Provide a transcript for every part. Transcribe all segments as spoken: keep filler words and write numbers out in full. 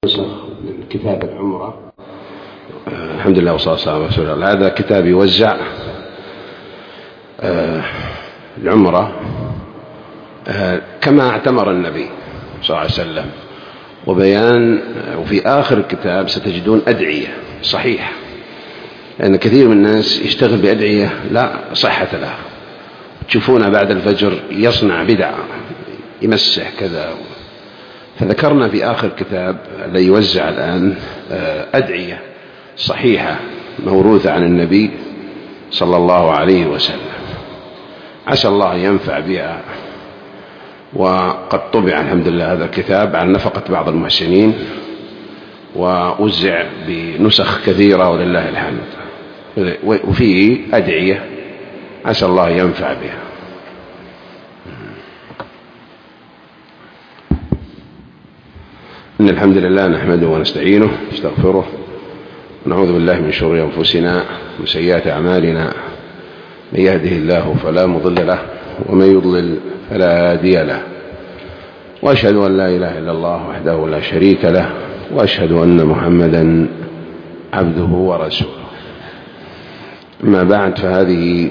نسخ من كتاب العمرة. الحمد لله والصلاة والسلام على رسول الله. هذا كتاب يوزع العمرة كما اعتمر النبي صلى الله عليه وسلم، وبيان. وفي آخر الكتاب ستجدون أدعية صحيحة، لأن كثير من الناس يشتغل بأدعية لا صحة لها، تشوفونه بعد الفجر يصنع بدع يمسح كذا. فذكرنا في آخر كتاب الذي يوزع الآن أدعية صحيحة موروثة عن النبي صلى الله عليه وسلم، عسى الله ينفع بها. وقد طبع الحمد لله هذا الكتاب عن نفقة بعض المحسنين، ووزع بنسخ كثيرة ولله الحمد، وفيه أدعية عسى الله ينفع بها. إن الحمد لله نحمده ونستعينه ونستغفره ونعوذ بالله من شرور أنفسنا ومن سيئات أعمالنا، من يهده الله فلا مضل له ومن يضلل فلا هادي له، وأشهد أن لا إله إلا الله وحده لا شريك له، وأشهد أن محمدا عبده ورسوله. أما بعد، فهذه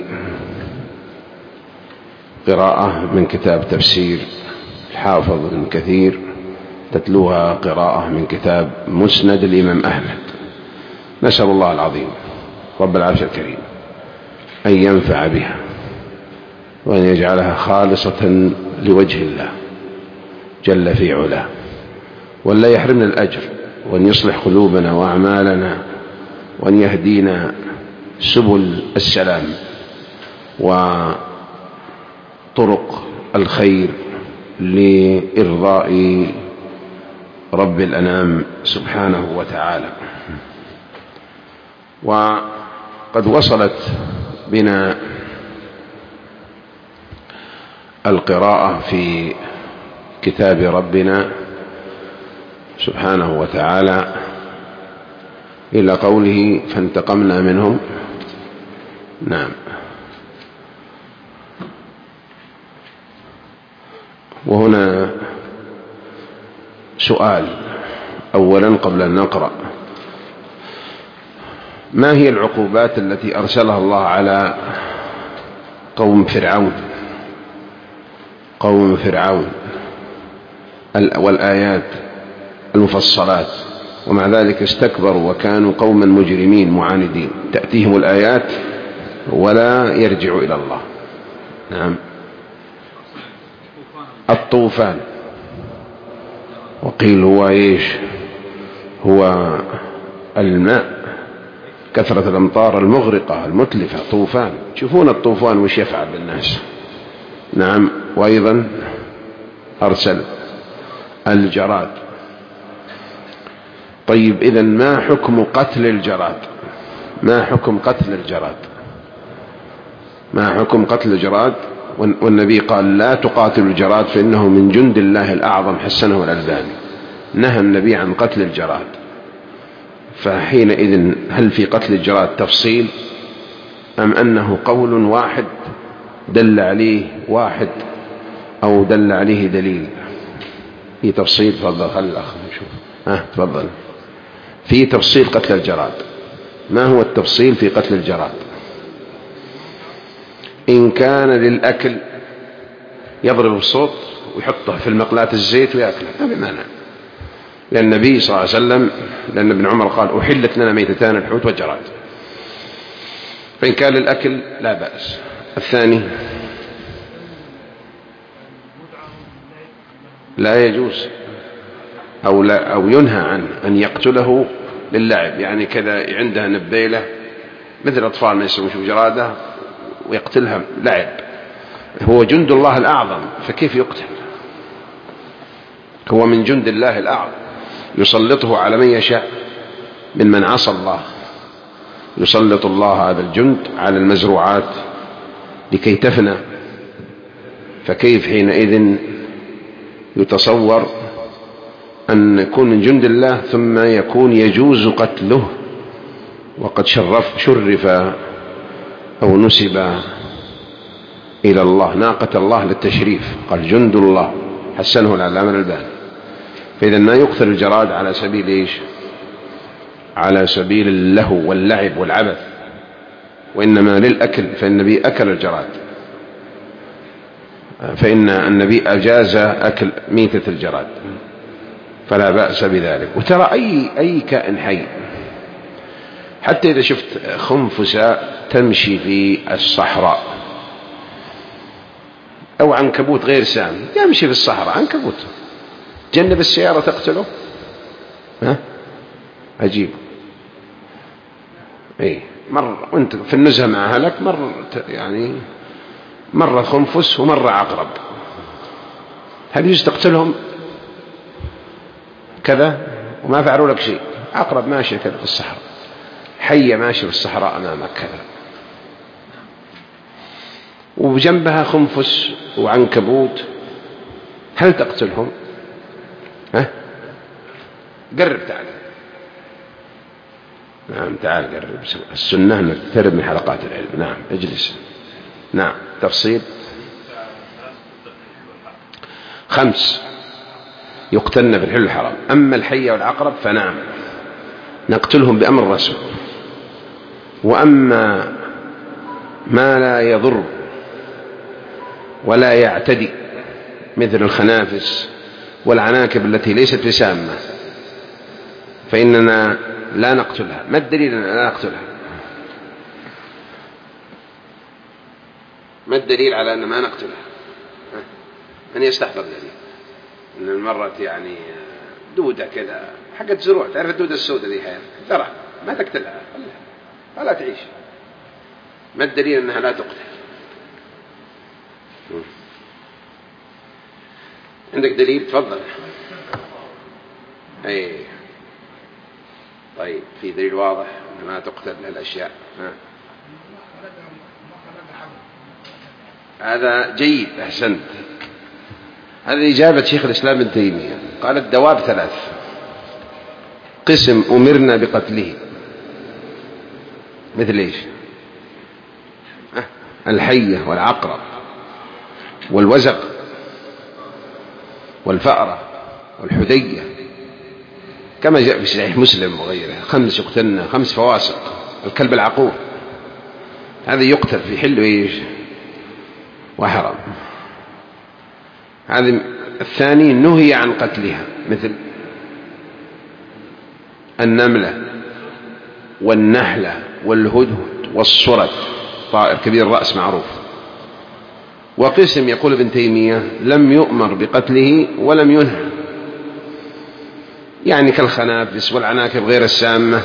قراءة من كتاب تفسير الحافظ ابن كثير، تتلوها قراءة من كتاب مسند الإمام أحمد. نسأل الله العظيم رب العرش الكريم أن ينفع بها وأن يجعلها خالصة لوجه الله جل في علاه، وأن لا يحرمنا الأجر، وأن يصلح قلوبنا وأعمالنا، وأن يهدينا سبل السلام وطرق الخير لإرضاء رب الأنام سبحانه وتعالى. وقد وصلت بنا القراءة في كتاب ربنا سبحانه وتعالى إلى قوله فانتقمنا منهم. نعم. وهنا سؤال أولا قبل أن نقرأ: ما هي العقوبات التي أرسلها الله على قوم فرعون قوم فرعون والآيات المفصلات، ومع ذلك استكبروا وكانوا قوما مجرمين معاندين، تأتيهم الآيات ولا يرجعوا إلى الله. نعم. الطوفان، وقيل هو إيش؟ هو الماء، كثرة الأمطار المغرقة المتلفة، طوفان. تشوفون الطوفان وش يفعل بالناس. نعم. وأيضا أرسل الجراد. طيب، إذن ما حكم قتل الجراد؟ ما حكم قتل الجراد؟ ما حكم قتل الجراد؟ والنبي قال: لا تقاتلوا الجراد فإنه من جند الله الأعظم، حسنه الألباني. نهى النبي عن قتل الجراد. فحينئذ هل في قتل الجراد تفصيل، أم أنه قول واحد دل عليه واحد أو دل عليه دليل؟ في تفصيل. تفضل، خلي الأخ نشوف. ها تفضل. في تفصيل قتل الجراد. ما هو التفصيل في قتل الجراد؟ إن كان للأكل يضرب الصوت ويحطه في المقلاة الزيت ويأكله، ما بمانع، لأن النبي صلى الله عليه وسلم، لأن ابن عمر قال: أحلت لنا ميتتان الحوت والجراد. فإن كان للأكل لا بأس. الثاني لا يجوز أو, لا أو ينهى عنه أن يقتله للعب، يعني كذا عندها نبيلة مثل الأطفال ما يسوون جرادة ويقتلها لعب. هو جند الله الأعظم، فكيف يقتل؟ هو من جند الله الأعظم، يسلطه على من يشاء من من عصى الله. يسلط الله هذا الجند على المزروعات لكي تفنى، فكيف حينئذ يتصور أن يكون من جند الله ثم يكون يجوز قتله؟ وقد شرف شرف أو نسب إلى الله، ناقة الله للتشريف، قال جند الله، حسنه العلامة الألباني. فإذا ما يقتل الجراد على سبيل إيش؟ على سبيل اللهو واللعب والعبث، وإنما للأكل، فإن النبي أكل الجراد، فإن النبي أجاز أكل ميتة الجراد، فلا بأس بذلك. وترى أي أي كائن حي، حتى إذا شفت خنفسة تمشي في الصحراء أو عنكبوت غير سام يمشي في الصحراء، عنكبوت جنب السيارة تقتله، ها عجيب. اي مر وانت في النزهة مع أهلك، مر يعني مرة خنفس ومرة عقرب، هل يجوز تقتلهم كذا وما فعلوا لك شيء؟ عقرب ماشي كذا في الصحراء، حية ماشي في الصحراء أمامك كذا، وجنبها خنفس وعنكبوت، هل تقتلهم؟ ها قرب تعال، نعم تعال قرب، السنة أنك تقترب من حلقات العلم. نعم اجلس. نعم تفصيل خمس يقتلن في الحل الحرام، أما الحية والعقرب فنعم نقتلهم بأمر الرسول، وأما ما لا يضر ولا يعتدي مثل الخنافس والعناكب التي ليست بسامة فإننا لا نقتلها. ما الدليل أننا لا نقتلها؟ ما الدليل على أن ما نقتلها؟ من يستحضر دليل أن المرة يعني دودة كذا حقت زروع، تعرف الدودة السوداء ذي حير ترى ما تقتلها ولا تعيش. ما الدليل أنها لا تقتل؟ عندك دليل؟ تفضل. أي طيب في دليل واضح أن ما تقتل هالأشياء؟ ها. هذا جيد، أحسنت. هذه إجابة شيخ الإسلام ابن تيمية، قال الدواب ثلاث، قسم أمرنا بقتله، مثل إيش؟ الحية والعقرب والوزغ والفأرة والحدية، كما جاء في صحيح مسلم وغيره، خمس يقتلن، خمس فواسق، الكلب العقور هذا يقتل في حل إيش وحرام. هذا الثاني نهي عن قتلها، مثل النملة والنحلة والهدهد والصرد، طائر كبير الرأس معروف. وقسم يقول ابن تيمية لم يؤمر بقتله ولم ينهى، يعني كالخنافس والعناكب غير السامة،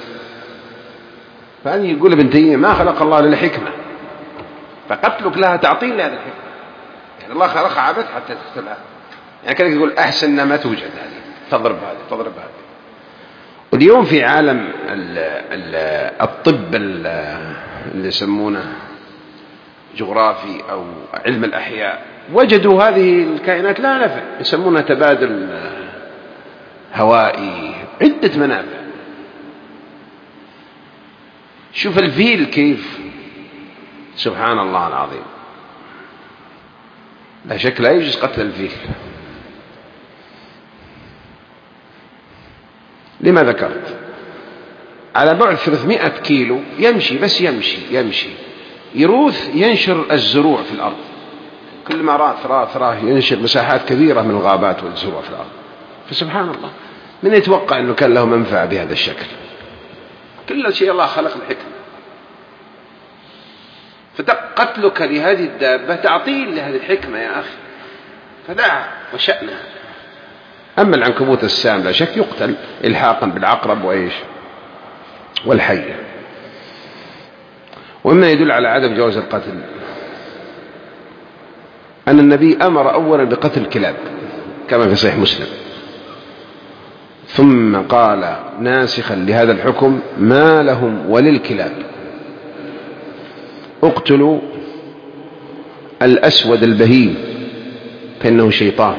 فهذه يقول ابن تيمية ما خلق الله للحكمة، فقتلك لها تعطيل لهذا الحكمة، يعني الله خلقها عبث حتى تقتلها، يعني كذلك يقول أحسن ما توجد هذه، تضرب هذه تضرب هذه. واليوم في عالم ال ال الطب اللي يسمونه جغرافي أو علم الأحياء، وجدوا هذه الكائنات لا نفع، يسمونها تبادل هوائي، عدة منافع. شوف الفيل كيف، سبحان الله العظيم، لا شك لا يجوز قتل الفيل. لما ذكرت؟ على بعد ثلاثمائة كيلو يمشي، بس يمشي يمشي يروث، ينشر الزروع في الأرض، كل ما راه ثراه ثراه ينشر مساحات كبيرة من الغابات والزروع في الأرض. فسبحان الله، من يتوقع أنه كان له منفعة بهذا الشكل؟ كل شيء الله خلق الحكمة. فقتلك لهذه الدابة تعطيل لهذه الحكمة يا أخي، فدعها وشأنها. أما العنكبوت السام لا شك يقتل إلحاقا بالعقرب وإيش والحية. ومما يدل على عدم جواز القتل أن النبي أمر أولا بقتل الكلاب كما في صحيح مسلم، ثم قال ناسخا لهذا الحكم ما لهم وللكلاب اقتلوا الأسود البهيم فإنه شيطان.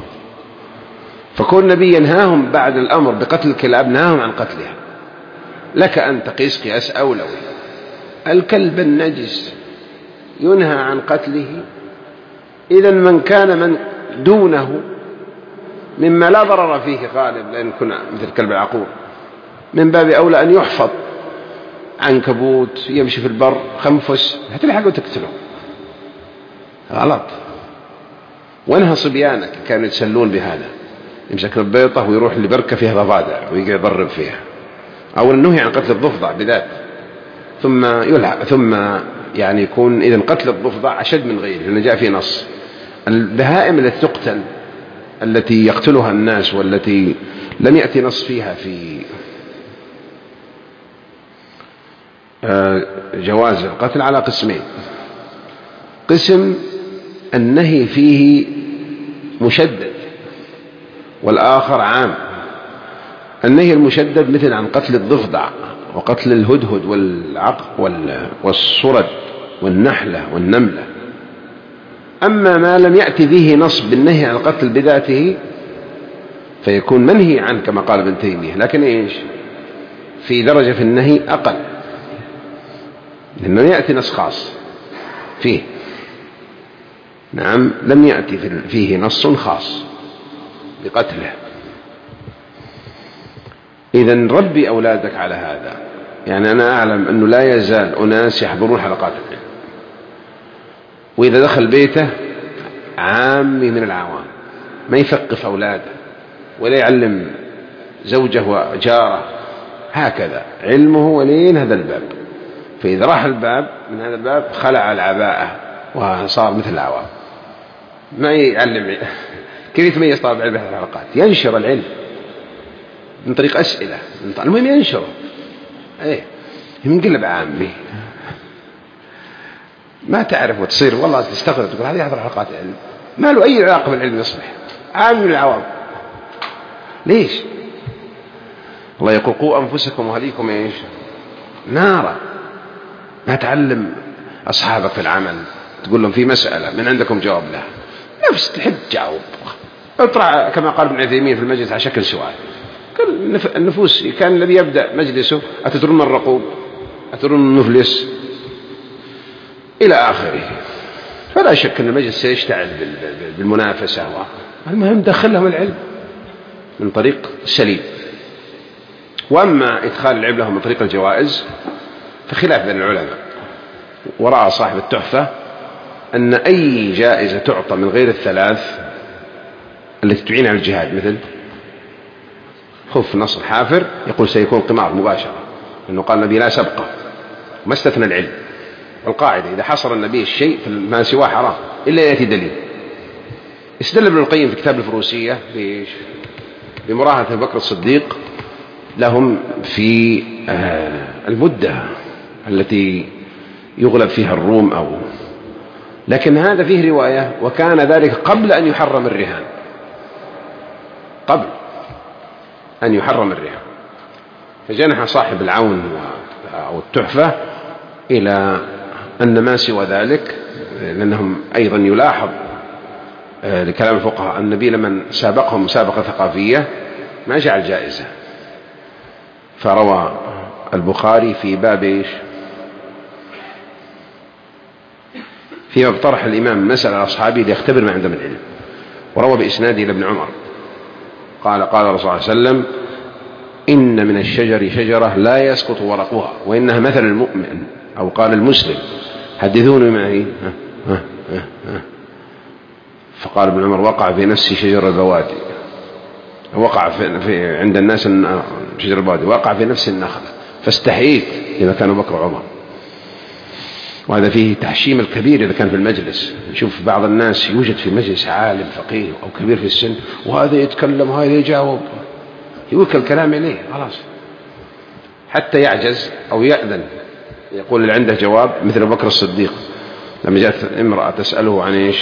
فكون النبي ينهاهم بعد الأمر بقتل الكلاب نهاهم عن قتلها. لك أن تقيس قياس أولوي، الكلب النجس ينهى عن قتله، إذن من كان من دونه مما لا ضرر فيه غالب، لأن كنا مثل كلب العقور، من باب أولى أن يحفظ. عنكبوت يمشي في البر خنفس هتلحق وتقتله، غلط. وانهى صبيانك كانوا يتسلون بهذا، يمسك البيضة ويروح لبركة فيها ضفادع ويقعد يضرب فيها. أو النهي عن قتل الضفدع بذات، ثم يلحق ثم يعني يكون إذن قتل الضفدع أشد من غيره، لأنه جاء فيه نص. البهائم التي تقتل التي يقتلها الناس والتي لم يأتي نص فيها في جواز القتل على قسمين. قسم النهي فيه مشدد، والآخر عام. النهي المشدد مثل عن قتل الضفدع وقتل الهدهد والعق والصرد والنحلة والنملة. أما ما لم يأتي فيه نص بالنهي عن القتل بذاته فيكون منهي عنه كما قال ابن تيمية، لكن إيش في درجة في النهي أقل، لأنه يأتي نص خاص فيه. نعم، لم يأتي فيه نص خاص بقتله. إذن ربي أولادك على هذا. يعني أنا أعلم أنه لا يزال أناس يحضرون حلقات العلم، وإذا دخل بيته عامي من العوام ما يثقف أولاده ولا يعلم زوجه وجاره، هكذا علمه ولين هذا الباب. فإذا راح الباب من هذا الباب خلع العباءة وصار مثل العوام، ما يعلم. كيف يتميز طالب العلم في الحلقات؟ ينشر العلم من طريق أسئلة، المهم ينشره. ايه ينقلب عامي ما تعرف وتصير والله تستغرب، تقول هذه يحضر حلقات العلم ما له أي علاقة بالعلم، يصبح عام من العوام. ليش؟ الله يقول قوا أنفسكم وأهليكم ايش نارا. ما تعلم أصحابك في العمل تقول لهم في مسألة من عندكم جواب لها، نفس تحب تجاوب، اطرح كما قال ابن عثيمين في المجلس على شكل سؤال. كل النفوس كان الذي يبدأ مجلسه أتدرون من الرقوب، أتدرون من المفلس، إلى آخره. فلا شك أن المجلس سيشتعل بالمنافسة. المهم دخلهم العلم من طريق سليم. وأما إدخال العلم لهم من طريق الجوائز فخلاف بين العلماء. ورأى صاحب التحفة أن أي جائزة تعطى من غير الثلاث التي تعين على الجهاد، مثل خف نصر حافر، يقول سيكون قمار مباشرة، لأنه قال النبي لا سبقه، ما استثنى العلم. والقاعدة إذا حصر النبي الشيء فما سواه حرام إلا يأتي دليل. استدل ابن القيم في كتاب الفروسية بمراهنة أبي بكر الصديق لهم في المدة التي يغلب فيها الروم، أو لكن هذا فيه رواية وكان ذلك قبل أن يحرم الرهان، قبل أن يحرم الرهان. فجنح صاحب العون أو التحفة إلى أن ما سوى ذلك، لأنهم أيضا يلاحظ لكلام الفقهاء النبي لمن سابقهم مسابقة ثقافية ما جعل جائزة. فروى البخاري في باب إيش؟ في باب طرح الإمام مسألة على أصحابه ليختبر ما عندهم العلم. وروى بإسناده لابن عمر قال قال الرسول صلى الله عليه وسلم إن من الشجر شجرة لا يسقط ورقها وإنها مثل المؤمن، أو قال المسلم حدثوني معي. فقال ابن عمر وقع في نفسي شجر البوادي، وقع في, في عند الناس شجر البوادي، وقع في نفس النخلة فاستحييت إذا كان بكر وعمر. وهذا فيه تحشيم الكبير إذا كان في المجلس. نشوف بعض الناس يوجد في مجلس عالم فقيه أو كبير في السن، وهذا يتكلم وهذا يجاوب، يوكل الكلام إليه خلاص حتى يعجز أو يأذن، يقول اللي عنده جواب. مثل بكر الصديق لما جاءت امرأة تسأله عن إيش،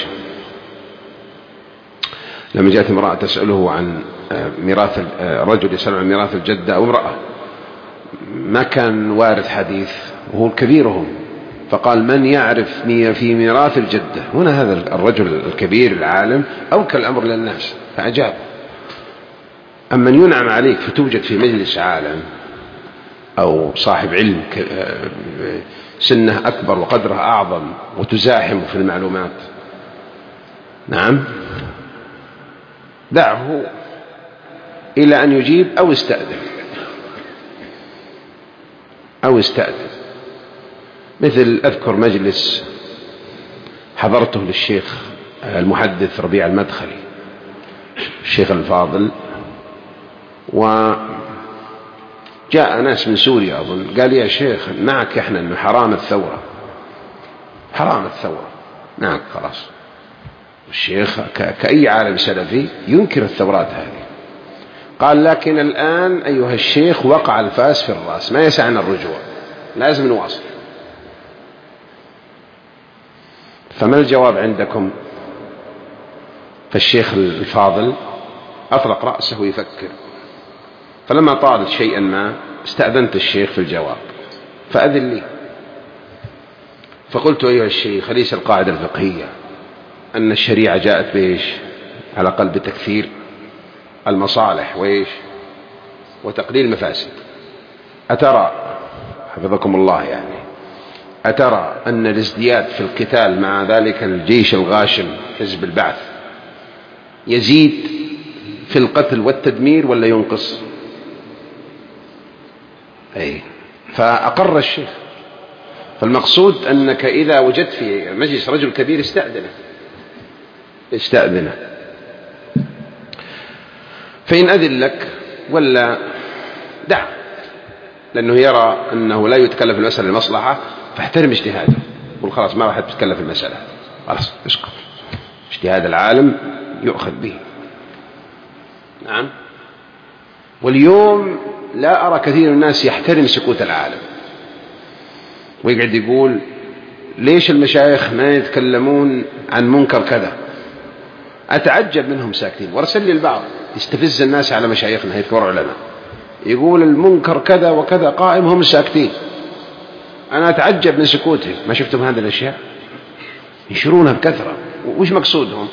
لما جاءت امرأة تسأله عن ميراث رجل يسأل عن ميراث الجدة أو امرأة، ما كان وارث حديث وهو كبيرهم، فقال من يعرف في ميراث الجدة. هنا هذا الرجل الكبير العالم أوكل الأمر للناس فأجاب. أما ينعم عليك فتوجد في مجلس عالم أو صاحب علم سنه أكبر وقدره أعظم وتزاحم في المعلومات، نعم دعه إلى أن يجيب أو استأذن أو استأذن مثل أذكر مجلس حضرته للشيخ المحدث ربيع المدخلي الشيخ الفاضل، وجاء ناس من سوريا أظن، قال يا شيخ معك إحنا أنه حرام الثورة، حرام الثورة معك خلاص. الشيخ كأي عالم سلفي ينكر الثورات هذه. قال لكن الآن أيها الشيخ وقع الفاس في الرأس، ما يسعنا الرجوع، لازم نواصل. فما الجواب عندكم؟ فالشيخ الفاضل أطلق رأسه يفكر، فلما طالت شيئا ما استأذنت الشيخ في الجواب، فأذن لي. فقلت أيها الشيخ أليس القاعدة الفقهية أن الشريعة جاءت بإيش؟ على قلب تكثير المصالح وإيش؟ وتقليل المفاسد. أترى حفظكم الله يعني أترى أن الازدياد في القتال مع ذلك الجيش الغاشم حزب البعث يزيد في القتل والتدمير ولا ينقص؟ أي فأقر الشيخ. فالمقصود أنك إذا وجدت في مجلس رجل كبير استأذنه استأذنه فإن أذن لك ولا دع، لأنه يرى أنه لا يتكلف في المسألة المصلحة، فاحترم اجتهاده، قل خلاص ما راح تتكلف في المسألة، خلاص اسكت، اجتهاد العالم يؤخذ به. نعم. واليوم لا أرى كثير من الناس يحترم سكوت العالم، ويقعد يقول ليش المشايخ ما يتكلمون عن منكر كذا. أتعجب منهم ساكتين. وارسل لي البعض يستفز الناس على مشايخنا هيكبر علماء، يقول المنكر كذا وكذا قائم، هم ساكتين. أنا أتعجب من سكوتهم. ما شفتم هذه الأشياء ينشرونها بكثرة؟ وش مقصودهم؟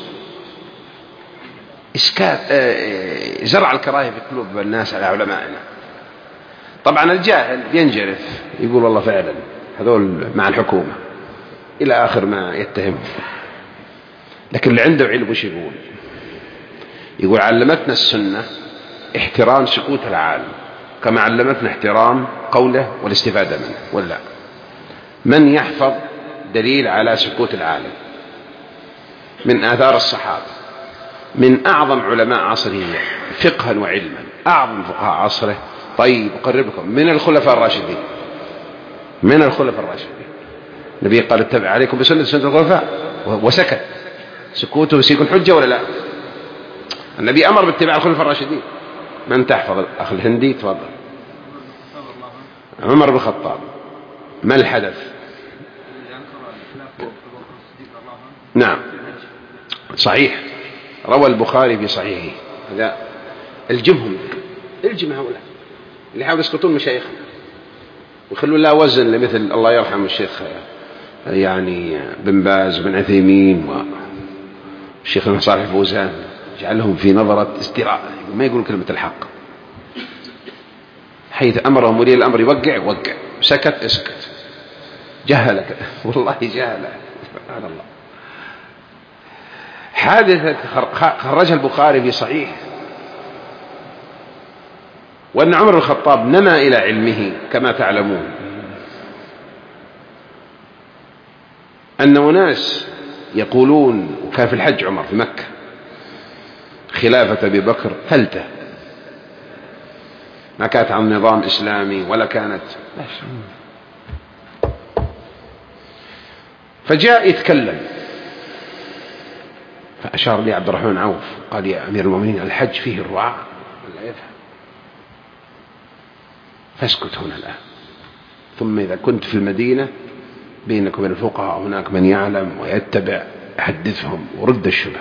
إسكات، زرع الكراهية في قلوب الناس على علمائنا. طبعا الجاهل ينجرف يقول والله فعلا هذول مع الحكومة إلى آخر ما يتهم. لكن اللي عنده علم وش يقول؟ يقول علمتنا السنة احترام سكوت العالم كما علمتنا احترام قوله والاستفادة منه. ولا من يحفظ دليل على سكوت العالم من آثار الصحابة، من أعظم علماء عصره فقها وعلما، أعظم فقهاء عصره. طيب أقربكم من الخلفاء الراشدين، من الخلفاء الراشدين النبي قال اتبع عليكم بسنة سنة الخلفاء، وسكت. سكوته سيكون حجة ولا لا؟ النبي أمر باتباع الخلفاء الراشدين. من تحفظ الأخ الهندي؟ تفضل. عمر بن الخطاب. ما الحدث؟ نعم صحيح، روى البخاري في صحيحه. هذا الجمهم، الجم هؤلاء اللي حاولوا يسقطون مشايخنا ويخلوا لا وزن لمثل الله يرحم الشيخ يعني بن باز بن عثيمين والشيخ صالح الفوزان، جعلهم في نظرة استراء، ما يقولون كلمة الحق. حيث أمرهم ولي الأمر يوقع وقع، سكت اسكت، جهلك والله جهل. سبحان الله. حادثة خرجها البخاري في صحيح، وأن عمر بن الخطاب نما إلى علمه كما تعلمون، أن أناس يقولون، وكان في الحج عمر في مكة خلافة أبي بكر فلتة، ما كانت عن نظام إسلامي ولا كانت. فجاء يتكلم فأشار لي عبد الرحمن عوف قال يا أمير المؤمنين الحج فيه الرعاة ولا يفهم، فاسكت هنا الآن، ثم إذا كنت في المدينة بينك وبين الفقهاء هناك من يعلم ويتبع حدثهم ورد الشبه.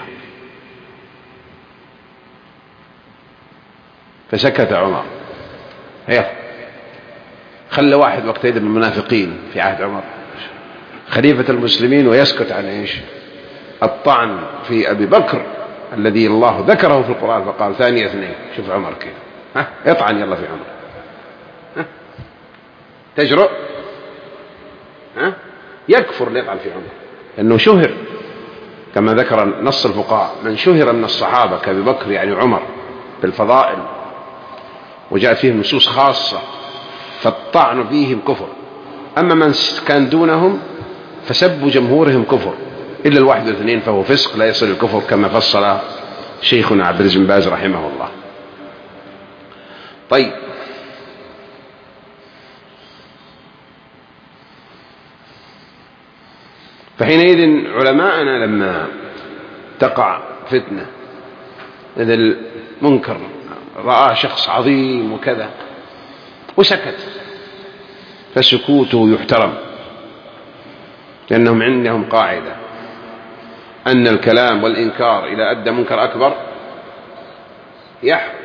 فسكت عمر. هيا خلى واحد وقت يد من المنافقين في عهد عمر خليفة المسلمين ويسكت عن ايش؟ الطعن في أبي بكر الذي الله ذكره في القرآن فقال ثاني اثنين. شوف عمر كيف، ها اطعن يلا في عمر، ها تجرؤ، ها يكفر ليطعن في عمر لأنه شهر كما ذكر نص الفقهاء، من شهر من الصحابة كأبي بكر يعني عمر بالفضائل وجاءت فيهم نصوص خاصة فالطعن فيهم كفر. أما من كان دونهم فسب جمهورهم كفر إلا الواحد والاثنين فهو فسق لا يصل الكفر كما فصل شيخنا عبد العزيز بن باز رحمه الله. طيب، فحينئذ علماءنا لما تقع فتنة إذا المنكر رأى شخص عظيم وكذا وسكت فسكوته يحترم، لأنهم عندهم قاعدة أن الكلام والإنكار إذا أدى منكر أكبر يحرم.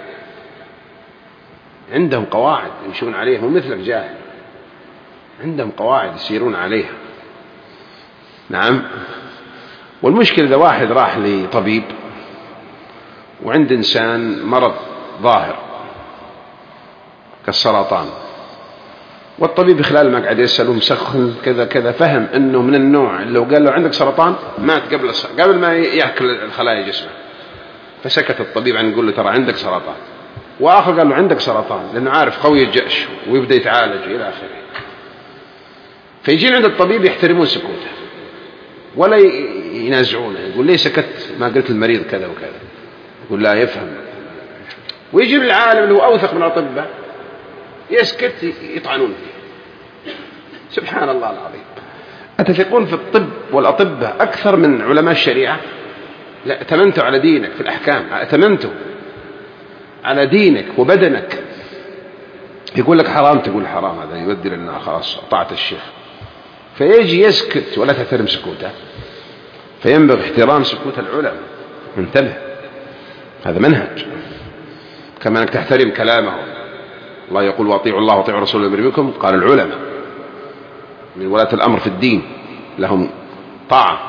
عندهم قواعد يمشون عليها، مو مثلك جاهل، عندهم قواعد يسيرون عليها. نعم. والمشكلة إذا واحد راح لطبيب وعند إنسان مرض ظاهر كالسرطان، والطبيب خلال ما قاعد يسأله مسخن كذا كذا فهم أنه من النوع اللي لو قال له عندك سرطان مات قبل قبل ما يأكل الخلايا جسمه، فسكت الطبيب عن يقول له ترى عندك سرطان، وآخر قال له عندك سرطان لأنه عارف قوي الجأش ويبدأ يتعالج إلى آخره. فيجي عند الطبيب يحترمون سكوته ولا ينازعونه، يقول ليه سكت ما قلت المريض كذا وكذا، يقول لا يفهم. ويجي العالم اللي هو أوثق من الأطباء يسكت يطعنون فيه. سبحان الله العظيم. أتثقون في الطب والأطباء أكثر من علماء الشريعة؟ لا، أتمنتوا على دينك في الأحكام، أتمنتوا على دينك وبدنك. يقول لك حرام تقول حرام، هذا يودي لنا خلاص طاعة الشيخ. فيجي يسكت ولا تحترم سكوته، فينبغي احترام سكوت العلماء. انتبه، هذا منهج. كما أنك تحترم كلامهم. الله يقول واطيعوا الله واطيعوا الرسول وأولي الأمر منكم، قال العلماء من ولاة الأمر في الدين لهم طاعة.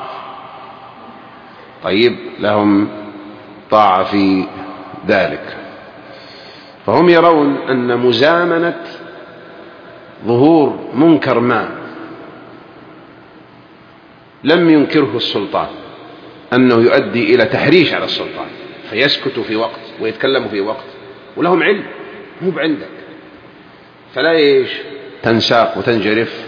طيب، لهم طاعة في ذلك. فهم يرون أن مزامنة ظهور منكر ما لم ينكره السلطان أنه يؤدي إلى تحريش على السلطان، فيسكتوا في وقت ويتكلموا في وقت ولهم علم مو بعندك، فلا إيش تنساق وتنجرف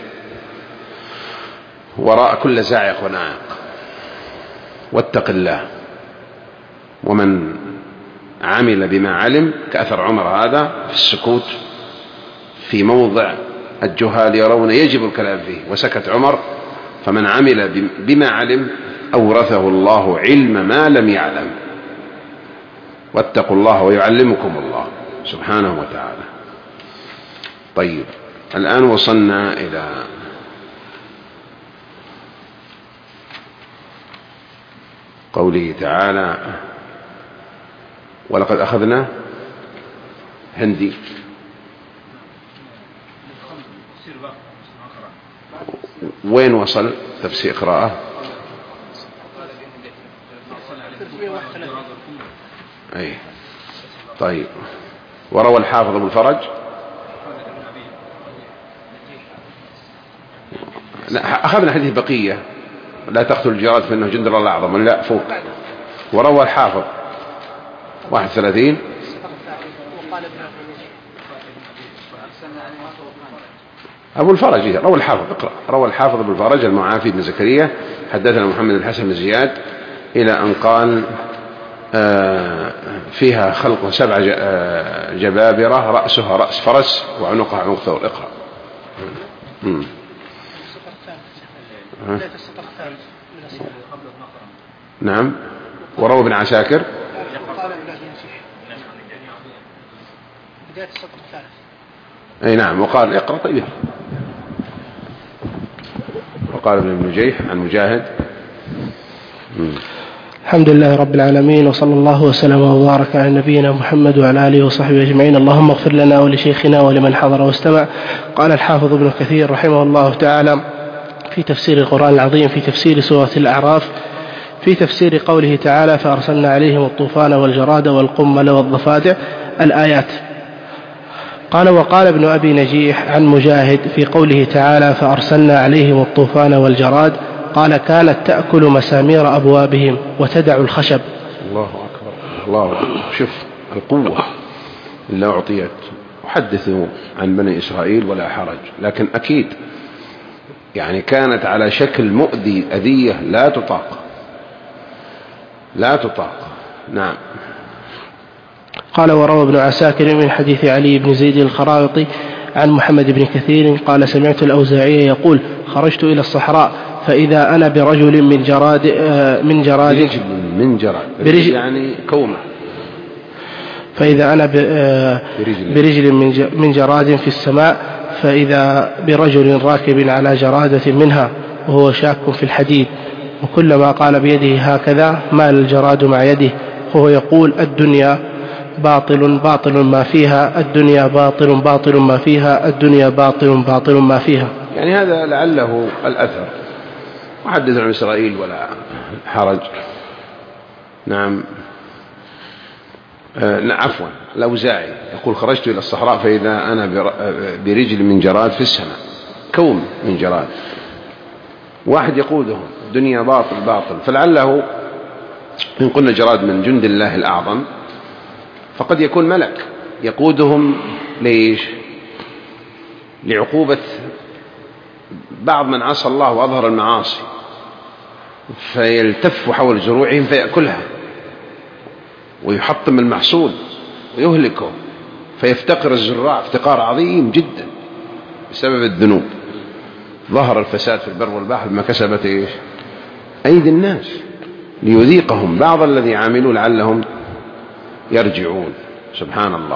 وراء كل زاعق وناعق. واتق الله. ومن عمل بما علم كأثر عمر هذا في السكوت في موضع الجهال يرون يجب الكلام فيه وسكت عمر، فمن عمل بما علم أورثه الله علم ما لم يعلم. واتقوا الله ويعلمكم الله سبحانه وتعالى. طيب، الآن وصلنا إلى قوله تعالى ولقد أخذنا هندي. وين وصل تفسير قراءة؟ أي. طيب، وروى الحافظ ابو الفرج. لا، أخذنا حديث بقية لا تقتل الجراد فإنه جند الله الأعظم. لا، فوق. وروى الحافظ واحد ثلاثين. أبو الفرج روى الحافظ. اقرأ. روى الحافظ أبو الفرج المعافي بن زكريا حدثنا محمد بن الحسن بن زياد إلى أن قال فيها خلق سبع جبابرة رأسها رأس فرس وعنقها عنق ثور. اقرأ. نعم. وروى ابن عساكر أي نعم. وقال اقرأ. طيب. وقال ابن نجيح عن مجاهد. الحمد لله رب العالمين، وصلى الله وسلم وبارك على نبينا محمد وعلى آله وصحبه أجمعين. اللهم اغفر لنا ولشيخنا ولمن حضر واستمع. قال الحافظ ابن كثير رحمه الله تعالى في تفسير القرآن العظيم في تفسير سورة الأعراف في تفسير قوله تعالى فأرسلنا عليهم الطوفان والجراد والقمل والضفادع الآيات. قال وقال ابن أبي نجيح عن مجاهد في قوله تعالى فأرسلنا عليهم الطوفان والجراد قال كانت تأكل مسامير أبوابهم وتدع الخشب. الله أكبر. الله أكبر. شوف القوة اللي أعطيت حدثوا عن بني إسرائيل ولا حرج، لكن أكيد يعني كانت على شكل مؤذي، أذية لا تطاق لا تطاق. نعم. قال وروى ابن عساكر من حديث علي بن زيد الخراوطي عن محمد بن كثير قال سمعت الأوزاعي يقول خرجت إلى الصحراء فإذا أنا برجل من جراد من جراد برجل من جراد برجل يعني كومة، فإذا أنا برجل من جراد في السماء فإذا برجل راكب على جرادة منها وهو شاك في الحديد، وكلما قال بيده هكذا مال الجراد مع يده وهو يقول الدنيا باطل باطل ما فيها، الدنيا باطل باطل ما فيها، الدنيا باطل باطل ما فيها. يعني هذا لعله الأثر، وحدث عن إسرائيل ولا حرج. نعم. آه عفوا الأوزاعي يقول خرجت إلى الصحراء فإذا أنا برجل من جراد في السماء، كوم من جراد، واحد يقودهم الدنيا باطل باطل، فلعله إن قلنا جراد من جند الله الأعظم فقد يكون ملك يقودهم. ليش؟ لعقوبة بعض من عصى الله وأظهر المعاصي، فيلتف حول زروعهم فيأكلها ويحطم المحصول ويهلكه، فيفتقر الزراع افتقار عظيم جدا بسبب الذنوب. ظهر الفساد في البر والبحر بما كسبت إيش؟ أيدي الناس ليذيقهم بعض الذي عملوا لعلهم يرجعون. سبحان الله.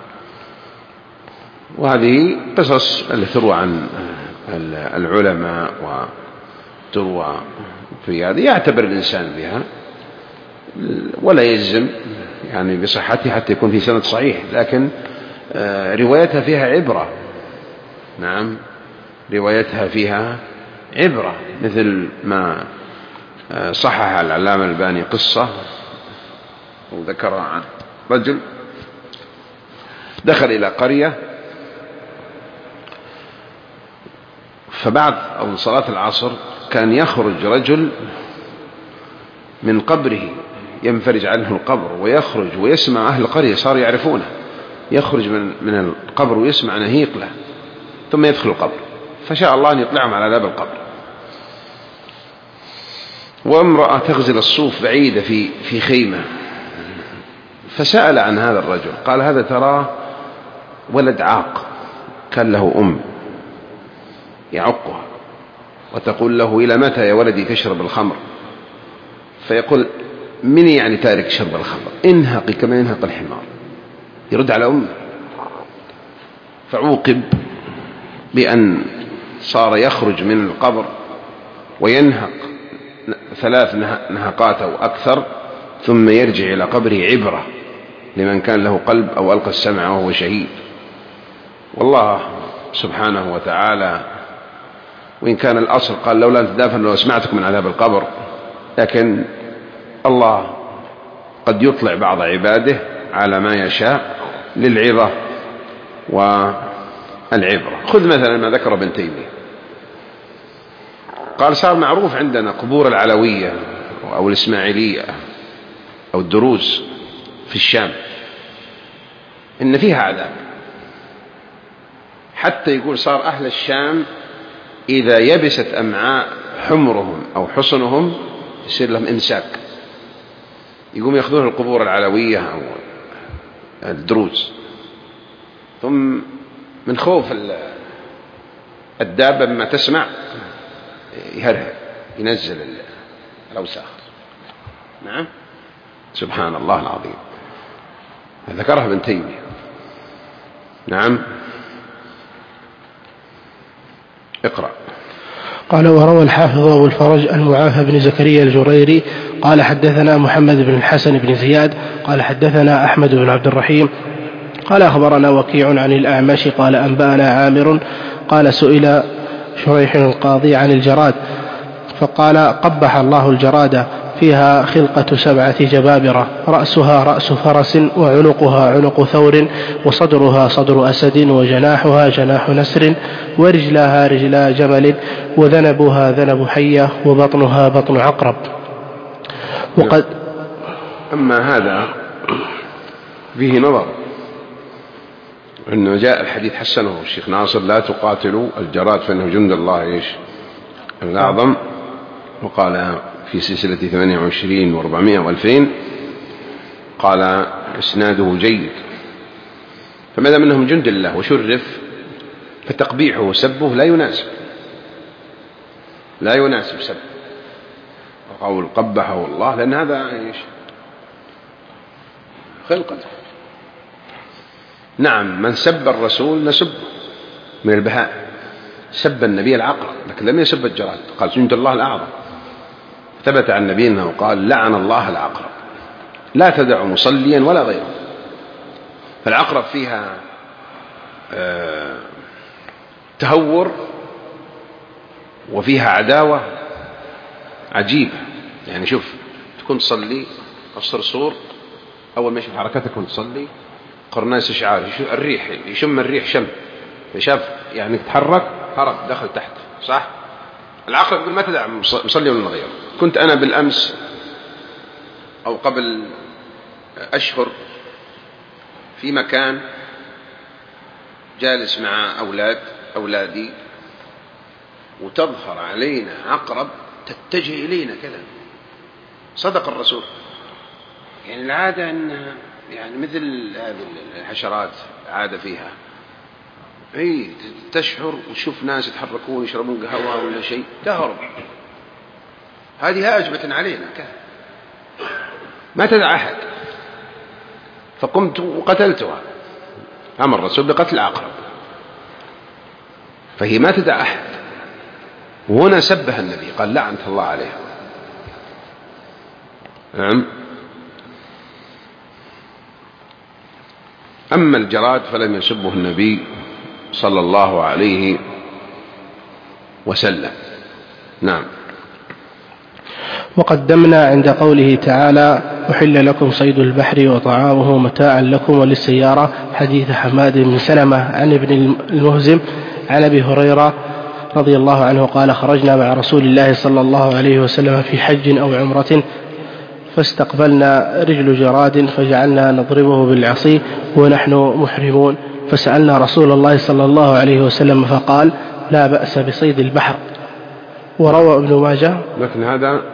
وهذه قصص اللي تروى عن العلماء وتروى في هذه يعتبر الإنسان بها ولا يلزم يعني بصحتها حتى يكون في سند صحيح، لكن روايتها فيها عبرة. نعم، روايتها فيها عبرة، مثل ما صحح العلامة الألباني قصة وذكر عن رجل دخل إلى قرية، فبعد أو صلاة العصر كان يخرج رجل من قبره ينفرج عنه القبر ويخرج ويسمع أهل القرية صار يعرفونه، يخرج من من القبر ويسمع نهيق له ثم يدخل القبر، فشاء الله أن يطلعهم على باب القبر. وامرأة تغزل الصوف بعيدة في في خيمة، فسأل عن هذا الرجل قال هذا تراه ولد عاق كان له أم يعقها وتقول له إلى متى يا ولدي تشرب الخمر؟ فيقول من يعني تارك شرب الخمر؟ انهقي كما ينهق الحمار. يرد على أمه، فعوقب بأن صار يخرج من القبر وينهق ثلاث نهقات أو أكثر ثم يرجع إلى قبره، عبرة لمن كان له قلب أو ألقى السمع وهو شهيد. والله سبحانه وتعالى وإن كان الأصل قال لولا أن تدافن لو أسمعتكم من عذاب القبر، لكن الله قد يطلع بعض عباده على ما يشاء للعظة والعبرة. خذ مثلا ما ذكر ابن تيمية، قال صار معروف عندنا قبور العلوية أو الإسماعيلية أو الدروز في الشام إن فيها عذاب، حتى يقول صار أهل الشام إذا يبست أمعاء حمرهم أو حصنهم يصير لهم إمساك، يقوم يأخذون القبور العلوية أو الدروز، ثم من خوف الدابة بما تسمع يهرهر ينزل الأوساخ. نعم، سبحان الله العظيم. ذكرها ابن تيمية. نعم، اقرأ. قال وروى الحافظ أبو الفرج المعافى بن زكريا الجريري قال حدثنا محمد بن الحسن بن زياد قال حدثنا أحمد بن عبد الرحيم قال أخبرنا وكيع عن الأعمش قال أنبأنا عامر قال سئل شريح القاضي عن الجراد فقال قبح الله الجراد فيها خلقة سبعة جبابرة، رأسها رأس فرس وعنقها عنق ثور وصدرها صدر أسد وجناحها جناح نسر ورجلاها رجلا جمل وذنبها ذنب حية وبطنها بطن عقرب. وقد أما هذا فيه نظر، إنه جاء الحديث حسنه الشيخ ناصر: لا تقاتلوا الجراد فإنه جند الله إيش الأعظم. وقال في سلسلة ثمانية وعشرين وأربعمائة وألفين قال إسناده جيد. فما دام أنهم جند الله وشرف فتقبيحه وسبه لا يناسب لا يناسب سب وقول قبحه الله، لأن هذا إيش خلقته. نعم من سب الرسول نسب من البهائم، سب النبي العقرب لكن لم يسب الجراد، قال جند الله الأعظم. ثبت عن النبي أنه قال: لعن الله العقرب لا تدع مصليا ولا غيره. فالعقرب فيها آه تهور وفيها عداوة عجيبة. يعني شوف تكون تصلي الصرصور أول ما يشوف حركتك وانت تصلي قرناس إشعار، الريح يشم الريح شم، شاف يعني تتحرك هرب دخل تحت، صح؟ العقرب يقول ما تدع مصلي ولا غيره. كنت أنا بالأمس أو قبل أشهر في مكان جالس مع أولاد أولادي وتظهر علينا عقرب تتجه إلينا كذا. صدق الرسول، يعني العادة أنها يعني مثل هذه الحشرات عادة فيها، أي تشعر وتشوف ناس يتحركون يشربون قهوة ولا شيء تهرب. هذه هاجمة علينا كذا ما تدع أحد، فقمت وقتلتها. أمر الرسول بقتل العقرب، فهي ما تدع أحد. وهنا سبها النبي قال: لعنة الله عليها. نعم. أما الجراد فلم يسبه النبي صلى الله عليه وسلم. نعم. وقدمنا عند قوله تعالى: أحل لكم صيد البحر وطعامه متاعا لكم وللسيارة، حديث حماد بن سلمة عن ابن المهزم عن أبي هريرة رضي الله عنه قال: خرجنا مع رسول الله صلى الله عليه وسلم في حج أو عمرة فاستقبلنا رجل جراد فجعلنا نضربه بالعصي ونحن محرمون، فسألنا رسول الله صلى الله عليه وسلم فقال: لا بأس بصيد البحر. وروى ابن ماجه. لكن هذا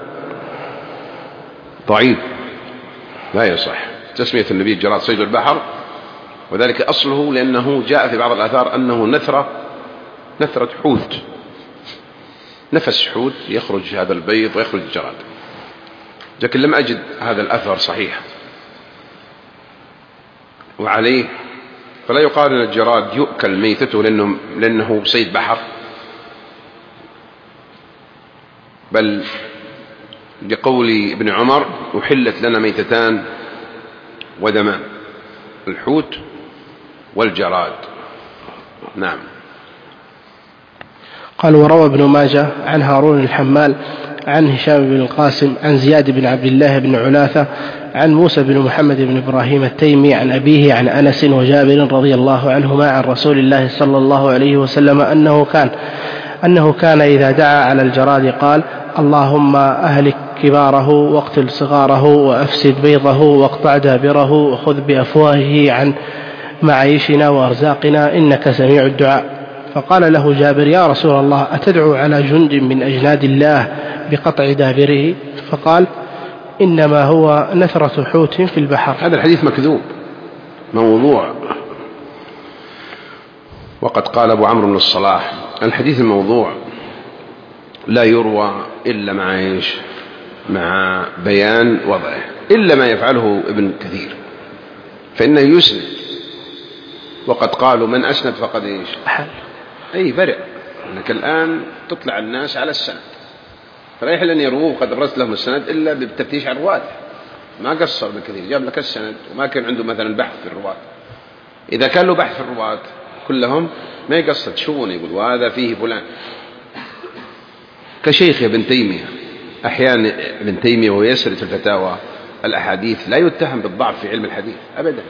ضعيف لا يصح تسمية النبي الجراد صيد البحر، وذلك أصله لأنه جاء في بعض الآثار أنه نثرة نثرة حوت، نفس حوت يخرج هذا البيض ويخرج الجراد، لكن لم أجد هذا الأثر صحيح. وعليه فلا يقال أن الجراد يؤكل ميتته لأنه, لأنه صيد بحر، بل لقول ابن عمر: أحلت لنا ميتتان ودمان، الحوت والجراد. نعم. قال: وروى ابن ماجه عن هارون الحمال عن هشام بن القاسم عن زياد بن عبد الله بن علاثة عن موسى بن محمد بن إبراهيم التيمي عن أبيه عن أنس وجابر رضي الله عنهما عن رسول الله صلى الله عليه وسلم أنه كان أنه كان إذا دعا على الجراد قال: اللهم أهلك كباره واقتل صغاره وأفسد بيضه واقطع دابره وخذ بأفواهه عن معايشنا وأرزاقنا إنك سميع الدعاء. فقال له جابر: يا رسول الله، أتدعو على جند من أجناد الله بقطع دابره؟ فقال: إنما هو نثرة حوت في البحر. هذا الحديث مكذوب موضوع. وقد قال أبو عمرو بن الصلاح: الحديث الموضوع لا يروى إلا مع إيش؟ مع بيان وضعه، إلا ما يفعله ابن كثير فإنه يسند. وقد قالوا: من أسند فقد إيش؟ أي برئ. لكن الآن تطلع الناس على السند، فلا يحل أن يروه قد أبرزت لهم السند إلا بالتفتيش عن الرواة. ما قصر ابن كثير، جاب لك السند وما كان عنده مثلا بحث في الرواة. إذا كان له بحث في الرواة كلهم ما يقصد شون يقول وهذا فيه فلان. كشيخ ابن تيمية، أحيانا ابن تيمية وهو يسرد في الفتاوى الأحاديث لا يتهم بالضعف في علم الحديث أبدا،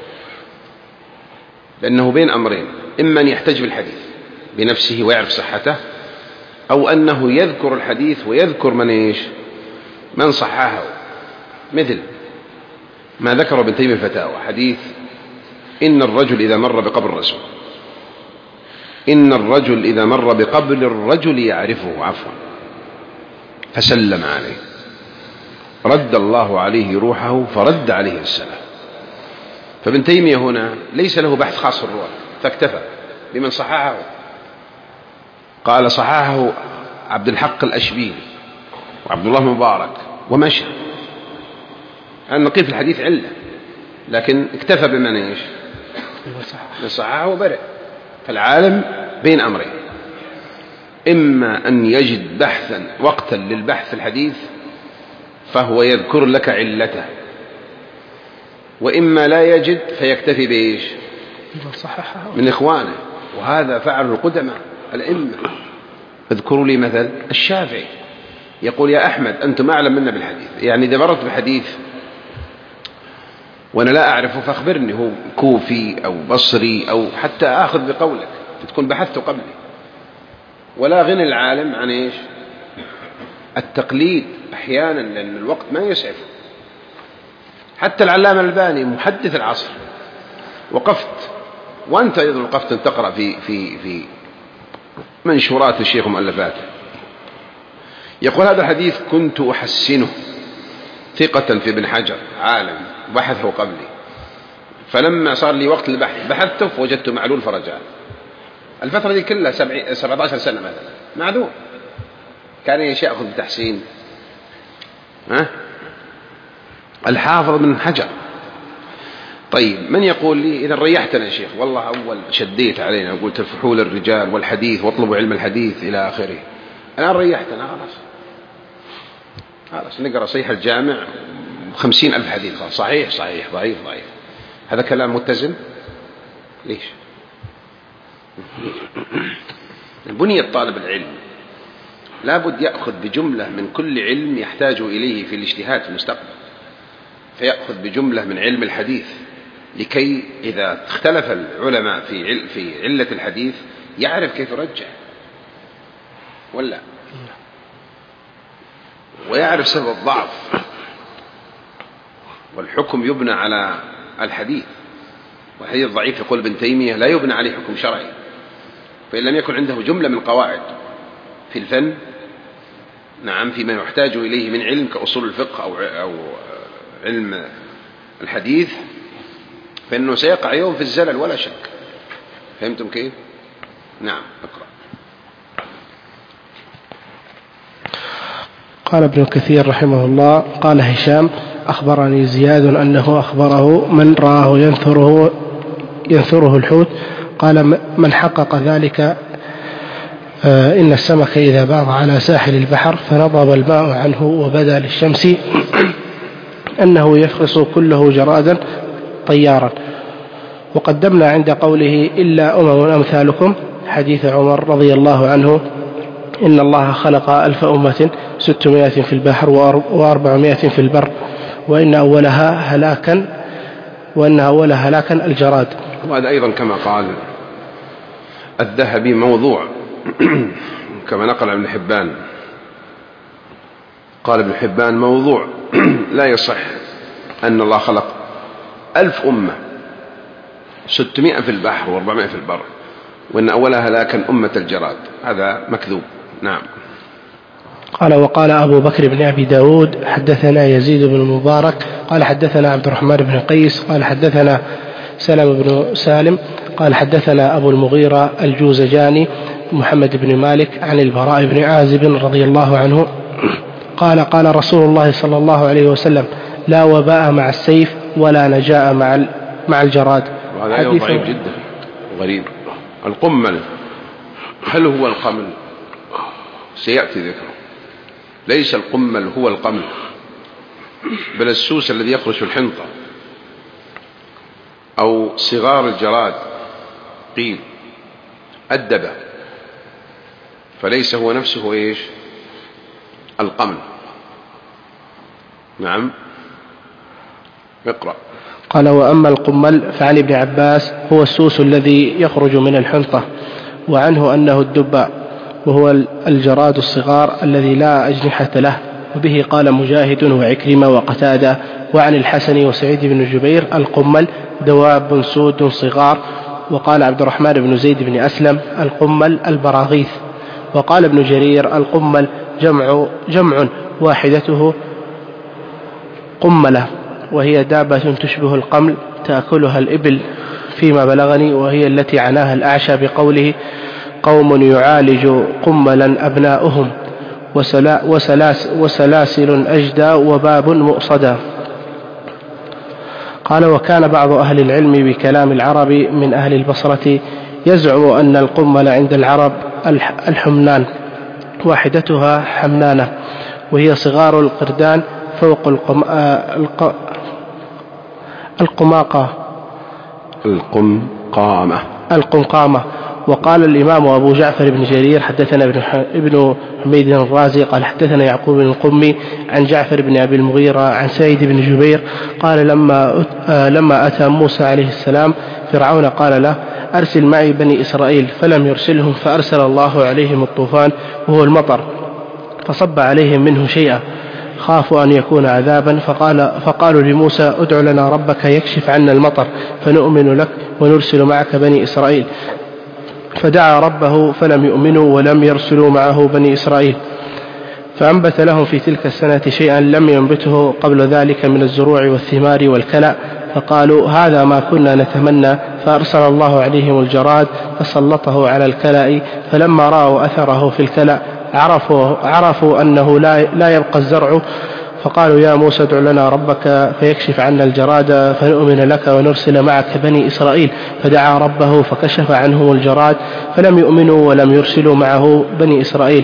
لأنه بين أمرين: إما أن يحتج بالحديث بنفسه ويعرف صحته، أو أنه يذكر الحديث ويذكر من إيش؟ من صححه، مثل ما ذكر ابن تيمية الفتاوى حديث: إن الرجل إذا مر بقبر الرسول إن الرجل إذا مر بقبر الرجل يعرفه عفوا فسلم عليه رد الله عليه روحه فرد عليه السلام. فابن تيمية هنا ليس له بحث خاص في الرواة فاكتفى بمن صححه، قال صححه عبد الحق الأشبيلي وعبد الله مبارك ومشى. أن نقيل في الحديث علة، لكن اكتفى بمن ايش؟ من صححه وبرئ. فالعالم بين أمرين، إما أن يجد بحثا وقتا للبحث في الحديث فهو يذكر لك علته، وإما لا يجد فيكتفي بإيش؟ من إخوانه. وهذا فعل القدماء الأئمة. اذكروا لي مثل الشافعي يقول يا أحمد أنتم أعلم منا بالحديث، يعني إذا مرت بحديث وأنا لا أعرفه فأخبرني، هو كوفي أو بصري أو حتى آخذ بقولك فتكون بحثت قبلي. ولا غنى العالم عن إيش؟ التقليد أحيانا، لأن الوقت ما يسعف. حتى العلامة الألباني محدث العصر وقفت، وأنت أيضا وقفت أن تقرأ في في في منشورات الشيخ ومؤلفاته، يقول هذا الحديث كنت أحسنه ثقة في ابن حجر عالم بحثه قبلي، فلما صار لي وقت البحث بحثته فوجدته معلول فرجع. الفترة دي كلها سبعة عشر سنة مثلا معذور، كان ايش يأخذ بتحسين؟ ها؟ الحافظ بن حجر. طيب من يقول لي إذا ريحتنا يا شيخ؟ والله أول شديت علينا وقلت الفحول الرجال والحديث واطلبوا علم الحديث إلى آخره، الآن ريحتنا خلاص خلاص نقرأ صحيح الجامع خمسين ألف حديث، صحيح صحيح ضعيف ضعيف. هذا كلام متزن؟ ليش؟ بني الطالب العلم لابد يأخذ بجملة من كل علم يحتاج إليه في الاجتهاد في المستقبل، فيأخذ بجملة من علم الحديث لكي إذا اختلف العلماء في في علة الحديث يعرف كيف يرجح ولا، ويعرف سبب الضعف. والحكم يبنى على الحديث، والحديث الضعيف يقول ابن تيمية لا يبنى عليه حكم شرعي، فإن لم يكن عنده جملة من قواعد في الفن نعم فيما يحتاج إليه من علم كأصول الفقه أو أو علم الحديث فإنه سيقع يوم في الزلل ولا شك. فهمتم كيف؟ نعم اقرأ. قال ابن كثير رحمه الله قال هشام أخبرني زياد أنه أخبره من رآه ينثره ينثره الحوت قال من حقق ذلك آه إن السمك إذا باض على ساحل البحر فنضب الماء عنه وبدا للشمس أنه يفرص كله جرادا طيارا. وقدمنا عند قوله إلا أمم أمثالكم حديث عمر رضي الله عنه إن الله خلق ألف أمة ستمائة في البحر وأربعمائة في البر وإن أولها هلاكا وإن أولها هلاكا الجراد. وهذا أيضا كما قال الذهبي موضوع كما نقل ابن حبان، قال ابن حبان موضوع لا يصح أن الله خلق ألف أمة ستمائة في البحر وأربعمائة في البر وإن أولها هلاكا أمة الجراد، هذا مكذوب. نعم. قال وقال أبو بكر بن أبي داود حدثنا يزيد بن المبارك قال حدثنا عبد الرحمن بن قيس قال حدثنا سلم بن سالم قال حدثنا أبو المغيرة الجوزجاني محمد بن مالك عن البراء بن عازب رضي الله عنه قال قال رسول الله صلى الله عليه وسلم لا وباء مع السيف ولا نجاء مع مع الجراد. وهذا أيضا ضعيف جدا غريب. القمل هل هو القمل؟ سيأتي ذكره. ليس القمل هو القمل بل السوس الذي يخرج في الحنطة أو صغار الجراد قيل الدبة، فليس هو نفسه إيش القمل. نعم اقرأ. قال وأما القمل فعن ابن عباس هو السوس الذي يخرج من الحنطة وعنه أنه الدباء وهو الجراد الصغار الذي لا أجنحة له. وبه قال مجاهد وعكرمة وقتادة. وعن الحسن وسعيد بن جبير القمل دواب سود صغار وقال عبد الرحمن بن زيد بن أسلم القمل البراغيث. وقال ابن جرير القمل جمع, جمع واحدته قملة، وهي دابة تشبه القمل تأكلها الإبل فيما بلغني، وهي التي عناها الأعشى بقوله قوم يعالج قملا أبناؤهم وسلا وسلاس وسلاسل أجدى وباب مؤصدا. قال وكان بعض أهل العلم بكلام العرب من أهل البصرة يزعم أن القمل عند العرب الحمنان، واحدتها حمنانة، وهي صغار القردان فوق القم... الق... القماقة القمقامة القمقامة. وقال الإمام أبو جعفر بن جرير حدثنا ابن حميد الرازي قال حدثنا يعقوب بن القمي عن جعفر بن أبي المغيرة عن سعيد بن جبير قال لما لما أتى موسى عليه السلام فرعون قال له أرسل معي بني إسرائيل، فلم يرسلهم، فأرسل الله عليهم الطوفان وهو المطر، فصب عليهم منه شيئا، خافوا أن يكون عذابا، فقال فقالوا لموسى ادع لنا ربك يكشف عنا المطر فنؤمن لك ونرسل معك بني إسرائيل، فدعا ربه فلم يؤمنوا ولم يرسلوا معه بني إسرائيل، فأنبت لهم في تلك السنة شيئا لم ينبته قبل ذلك من الزروع والثمار والكلأ، فقالوا هذا ما كنا نتمنى، فأرسل الله عليهم الجراد فسلطه على الكلأ، فلما رأوا أثره في الكلأ عرفوا, عرفوا أنه لا, لا يبقى الزرع، فقالوا يا موسى ادع لنا ربك فيكشف عنا الجراد فنؤمن لك ونرسل معك بني إسرائيل، فدعا ربه فكشف عنهم الجراد فلم يؤمنوا ولم يرسلوا معه بني إسرائيل،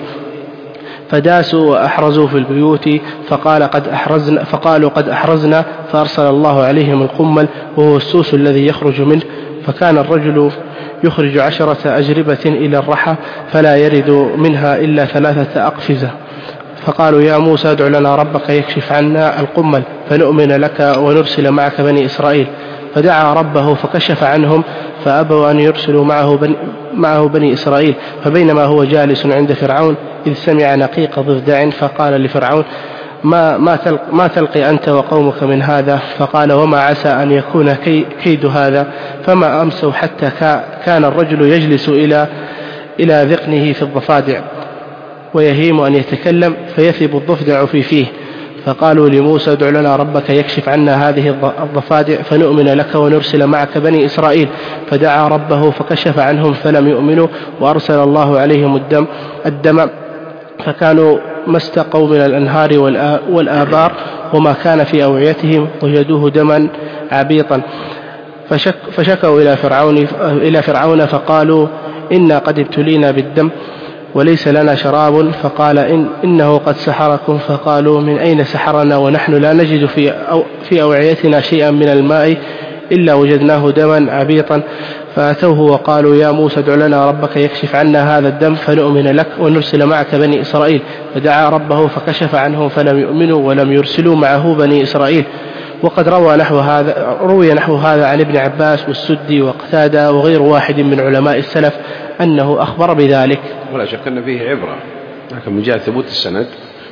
فداسوا وأحرزوا في البيوت، فقال قد أحرزنا فقالوا قد أحرزنا، فأرسل الله عليهم القمل وهو السوس الذي يخرج منه، فكان الرجل يخرج عشرة أجربة إلى الرحى فلا يرد منها إلا ثلاثة أقفزة، فقالوا يا موسى ادع لنا ربك يكشف عنا القمل فنؤمن لك ونرسل معك بني إسرائيل، فدعا ربه فكشف عنهم، فأبوا أن يرسلوا معه بني, معه بني إسرائيل، فبينما هو جالس عند فرعون إذ سمع نقيق ضفدع، فقال لفرعون ما, ما, تلق ما تلقي أنت وقومك من هذا؟ فقال وما عسى أن يكون كي كيد هذا، فما أمسوا حتى كان الرجل يجلس إلى, إلى ذقنه في الضفادع ويهيم أن يتكلم فيثب الضفدع في فيه، فقالوا لموسى ادع لنا ربك يكشف عنا هذه الضفادع فنؤمن لك ونرسل معك بني إسرائيل، فدعا ربه فكشف عنهم فلم يؤمنوا، وأرسل الله عليهم الدم, الدم فكانوا ما استقوا من الأنهار والآبار، وما كان في أوعيتهم وجدوه دما عبيطا، فشك فشكوا إلى فرعون, إلى فرعون فقالوا إنا قد ابتلينا بالدم وليس لنا شراب، فقال إن إنه قد سحركم، فقالوا من أين سحرنا ونحن لا نجد في, أو في أوعيتنا شيئا من الماء إلا وجدناه دما عبيطا، فأتوه وقالوا يا موسى ادع لنا ربك يكشف عنا هذا الدم فنؤمن لك ونرسل معك بني إسرائيل، فدعا ربه فكشف عنهم فلم يؤمنوا ولم يرسلوا معه بني إسرائيل. وقد روى نحو هذا روي نحو هذا عن ابن عباس والسدي وقتادة وغير واحد من علماء السلف أنه أخبر بذلك. ولا شك أن فيه عبرة، لكن من جهة ثبوت السند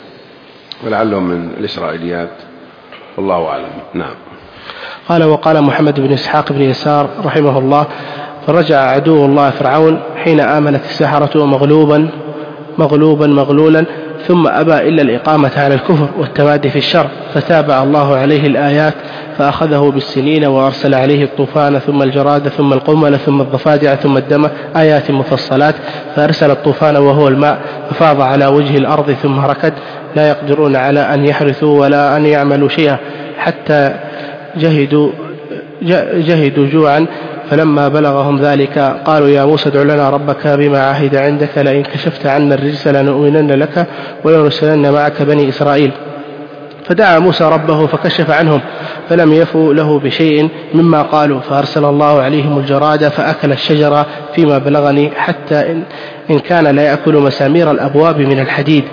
ولعله من الإسرائيليات والله أعلم. نعم. قال وقال محمد بن إسحاق بن يسار رحمه الله فرجع عدو الله فرعون حين آمنت السحرة مغلوبا مغلوبا مغلولا، ثم أبى إلا الإقامة على الكفر والتمادي في الشر، فتابع الله عليه الآيات فأخذه بالسنين وأرسل عليه الطوفان ثم الجراد ثم القمل ثم الضفادع ثم الدم آيات مفصلات، فأرسل الطوفان وهو الماء ففاض على وجه الأرض ثم ركد، لا يقدرون على أن يحرثوا ولا أن يعملوا شيئا حتى جهدوا, جهدوا جوعا، فلما بلغهم ذلك قالوا يا موسى ادع لنا ربك بما عهد عندك لئن كشفت عنا الرجس لنؤمنن لك ولنرسلن معك بني إسرائيل، فدعا موسى ربه فكشف عنهم فلم يفوا له بشيء مما قالوا، فأرسل الله عليهم الجراد فأكل الشجرة فيما بلغني حتى إن, إن كان لا يأكل مسامير الأبواب من الحديد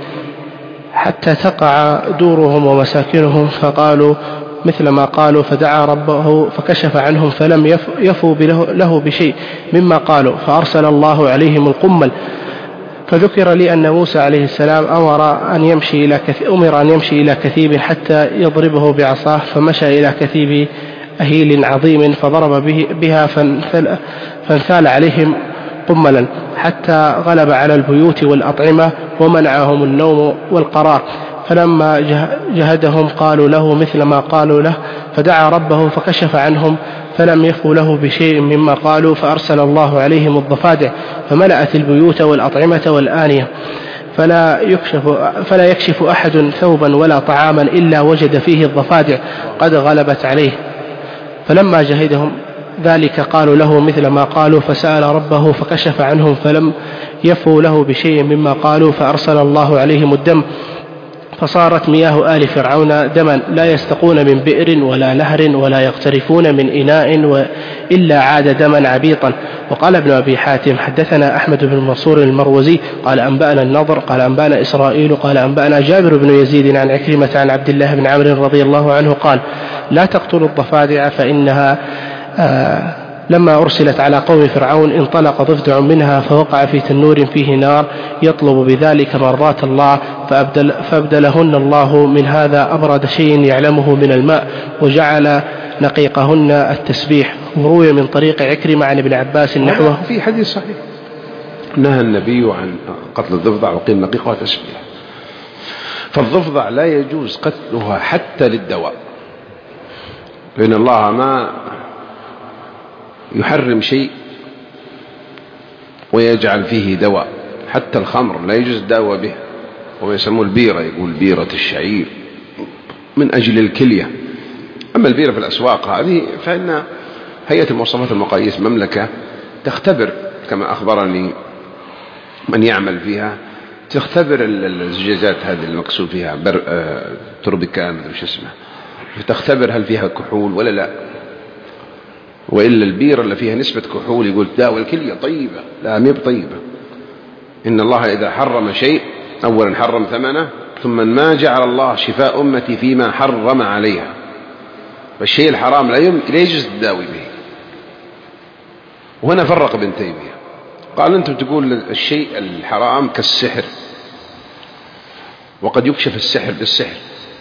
حتى تقع دورهم ومساكنهم، فقالوا مثل ما قالوا، فدعا ربه فكشف عنهم فلم يفوا له بشيء مما قالوا، فأرسل الله عليهم القمل. فذكر لي أن موسى عليه السلام أمر أن يمشي إلى أمر أن يمشي إلى كثيب حتى يضربه بعصاه، فمشى إلى كثيب أهيل عظيم فضرب به بها فانثل, فانثال عليهم قملا حتى غلب على البيوت والأطعمة ومنعهم النوم والقرار. فلما جهدهم قالوا له مثل ما قالوا له، فدعا ربه فكشف عنهم فلم يفوا له بشيء مما قالوا، فأرسل الله عليهم الضفادع فملأت البيوت والأطعمة والآنية، فلا يكشف, فلا يكشف أحد ثوبا ولا طعاما إلا وجد فيه الضفادع قد غلبت عليه. فلما جهدهم ذلك قالوا له مثل ما قالوا، فسأل ربه فكشف عنهم فلم يفوا له بشيء مما قالوا، فأرسل الله عليهم الدم فصارت مياه آل فرعون دما لا يستقون من بئر ولا نهر ولا يقترفون من إناء إلا عاد دما عبيطا. وقال ابن أبي حاتم حدثنا أحمد بن منصور المروزي قال أنبأنا النضر قال أنبأنا إسرائيل قال أنبأنا جابر بن يزيد عن عكرمة عن عبد الله بن عمرو رضي الله عنه قال لا تقتلوا الضفادع فإنها آه لما أرسلت على قوم فرعون انطلق ضفدع منها فوقع في تنور فيه نار يطلب بذلك مرضات الله، فأبدل فأبدلهن الله من هذا أبرد شيء يعلمه من الماء وجعل نقيقهن التسبيح. وروي من طريق عكرمة عن ابن عباس نحوه في حديث صحيح نهى النبي عن قتل الضفدع وقيل نقيقها تسبيح. فالضفدع لا يجوز قتلها حتى للدواء، لأن الله ما يحرم شيء ويجعل فيه دواء. حتى الخمر لا يجوز الدواء به، وما يسموه البيرة، يقول بيرة الشعير من أجل الكلية. أما البيرة في الأسواق هذه فإن هيئة المواصفات المقاييس مملكة تختبر كما أخبرني من يعمل فيها، تختبر الزجاجات هذه المكسور فيها بر... آه... تربكان مش اسمه، تختبر هل فيها كحول ولا لا. وإلا البيرة اللي فيها نسبة كحول يقول داوى الكلية طيبة، لا ميب طيبة. إن الله إذا حرم شيء أولا حرم ثمنه، ثم ما جعل الله شفاء أمتي فيما حرم عليها. فالشيء الحرام لا يجوز الداوي به. وهنا فرق ابن تيمية قال أنتم تقول الشيء الحرام كالسحر، وقد يكشف السحر بالسحر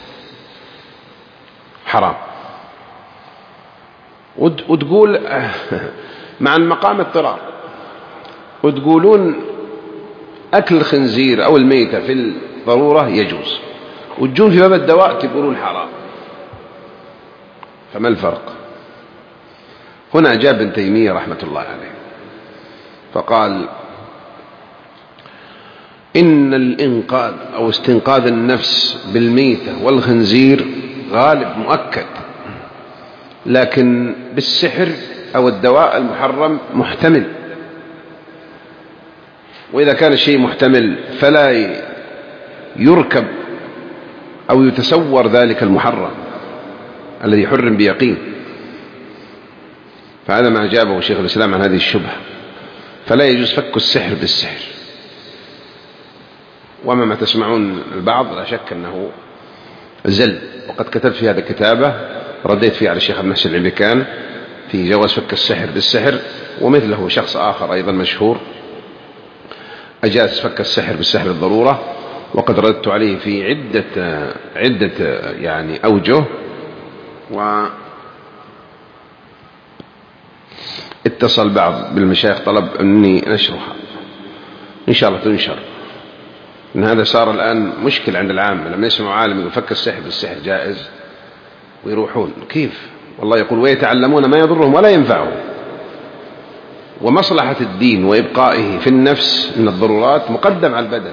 حرام، وتقول مع المقام اضطرار، وتقولون أكل الخنزير أو الميتة في الضرورة يجوز، وتجون في باب الدواء تقولون حرام. فما الفرق؟ هنا أجاب ابن تيمية رحمة الله عليه فقال إن الإنقاذ أو استنقاذ النفس بالميتة والخنزير غالب مؤكد، لكن بالسحر أو الدواء المحرم محتمل. وإذا كان الشيء محتمل فلا يركب أو يتصور ذلك المحرم الذي حرم بيقين. فهذا ما أجابه شيخ الإسلام عن هذه الشبهة. فلا يجوز فك السحر بالسحر. وما ما تسمعون البعض لا شك أنه زل، وقد كتبت في هذا كتابة رديت فيه على الشيخ ابن حسن العبيكان في جواز فك السحر بالسحر، ومثله شخص آخر أيضا مشهور أجاز فك السحر بالسحر الضرورة، وقد ردت عليه في عدة عدة يعني أوجه، واتصل بعض بالمشايخ طلب أني نشرها إن شاء الله تنشر. إن هذا صار الآن مشكل عند العامة، لما يسمعوا عالم يقول فك السحر بالسحر جائز ويروحون كيف؟ والله يقول ويتعلمون ما يضرهم ولا ينفعهم. ومصلحة الدين وإبقائه في النفس من الضرورات مقدم على البدن.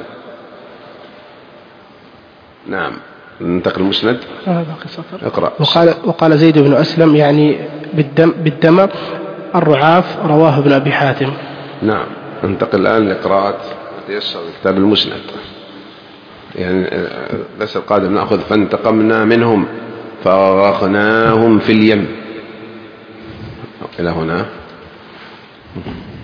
نعم. ننتقل المسند. اقرأ. وقال, وقال زيد بن أسلم يعني بالدم, بالدم الرعاف، رواه ابن أبي حاتم. نعم. ننتقل الآن لقراءة تيسر كتاب المسند. يعني الدرس القادم نأخذ فانتقمنا منهم فأغرقناهم في اليم إلى هنا.